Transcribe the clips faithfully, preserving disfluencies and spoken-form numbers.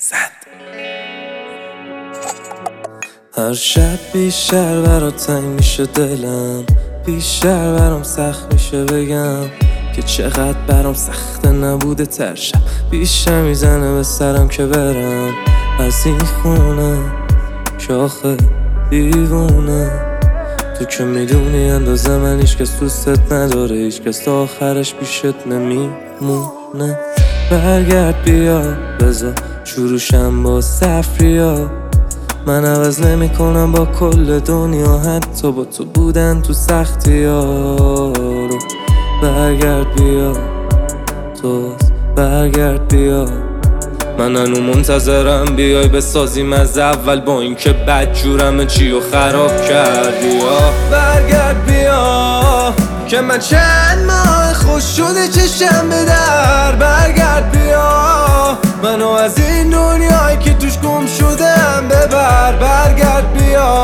زد. هر شب بیشتر برات تنگ میشه دلم، بیشتر برام سخت میشه بگم که چقدر برام سخته نبوده تر شب. بیشتر میزنه به سرم که برم از این خونه که آخه دیوونه. تو که میدونی اندازه من هیچکس دوستت نداره، هیچکس تا آخرش پیشت نمیمونه. برگرد بیا بذار شروعشم با سفریا، من عوض نمی کنم با کل دنیا، حتی با تو بودن تو سختی ها رو. برگرد بیا تو، برگرد بیا، من هنو منتظرم بیای بسازیم از اول، با اینکه بدجورم چی و خراب کردی. یا برگرد بیا که من چند ماه خوش شده چشم به در. برگرد بیا منو از این دنیایی که توش گم شدم ببر. برگرد بیا،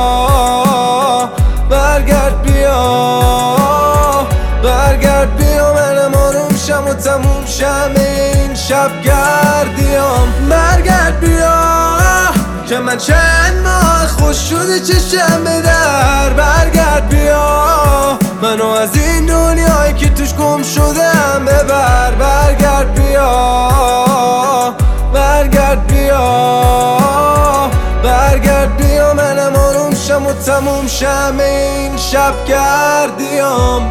برگرد بیا، برگرد بیا، منم آروم شم و تموم شم این شب گردیام. برگرد بیا که من چند ماه خوش شده چشم به در. برگرد بیا منو از این دنیایی که توش گم شدم ببر. برگرد بیا، برگرد بیا، برگرد بیا، منم آروم شم و تموم شم این شب گردیام.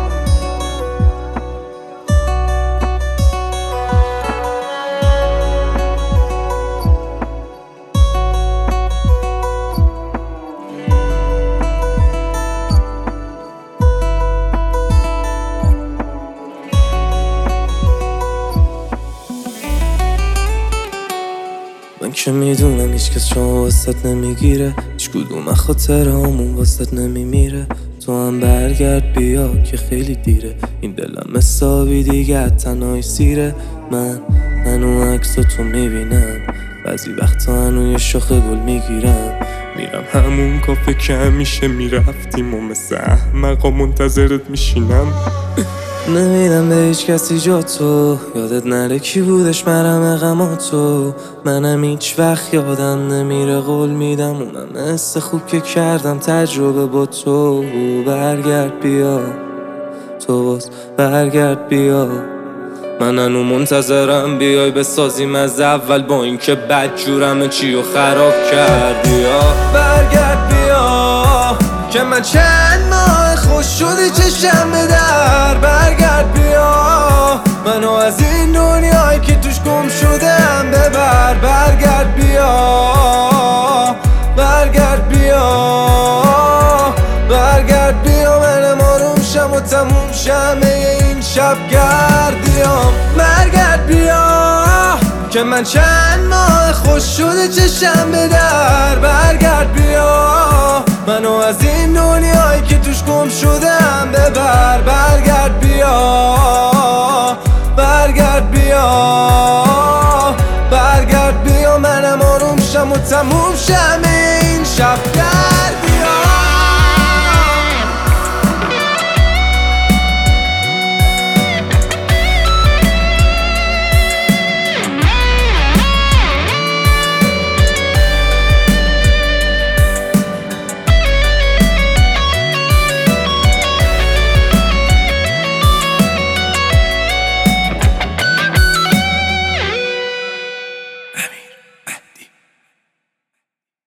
من که میدونم هیچکس شما واسط نمیگیره، هیچ کدوم خاطر همون واسط نمیمیره. تو هم برگرد بیا که خیلی دیره، این دلم حسابی دیگه تنهایی سیره. من هنو عکس تو میبینم، بعضی وقتا هنو یه شاخه گل میگیرم، میرم همون کافه که همیشه میرفتیم و مثل احمقا منتظرت میشینم. نمیدم به هیچ کسی جا تو، یادت نره کی بودش مرهم غماتو. منم هیچ وقت یادم نمیره قول میدم، اونم حس خوب که کردم تجربه با تو. برگرد بیا تو باز، برگرد بیا، من هنو منتظرم بیای بسازیم از اول، با اینکه بدجورم چی و خراب کردی. یا برگرد بیا که من چند ماه خوش شده چشم به در. برگرد بیا منو از این دنیایی که توش گم شدم ببر. برگرد بیا، برگرد بیا، برگرد بیا، منم آروم شم و تموم شم این شب گردیام. برگرد بیا که من چند ماه خوش شده چشم به در. برگرد بیا منو از این دنیایی که توش گم شدم ببر. برگرد بیا، برگرد بیا، برگرد بیا، منم آروم شم و تموم شم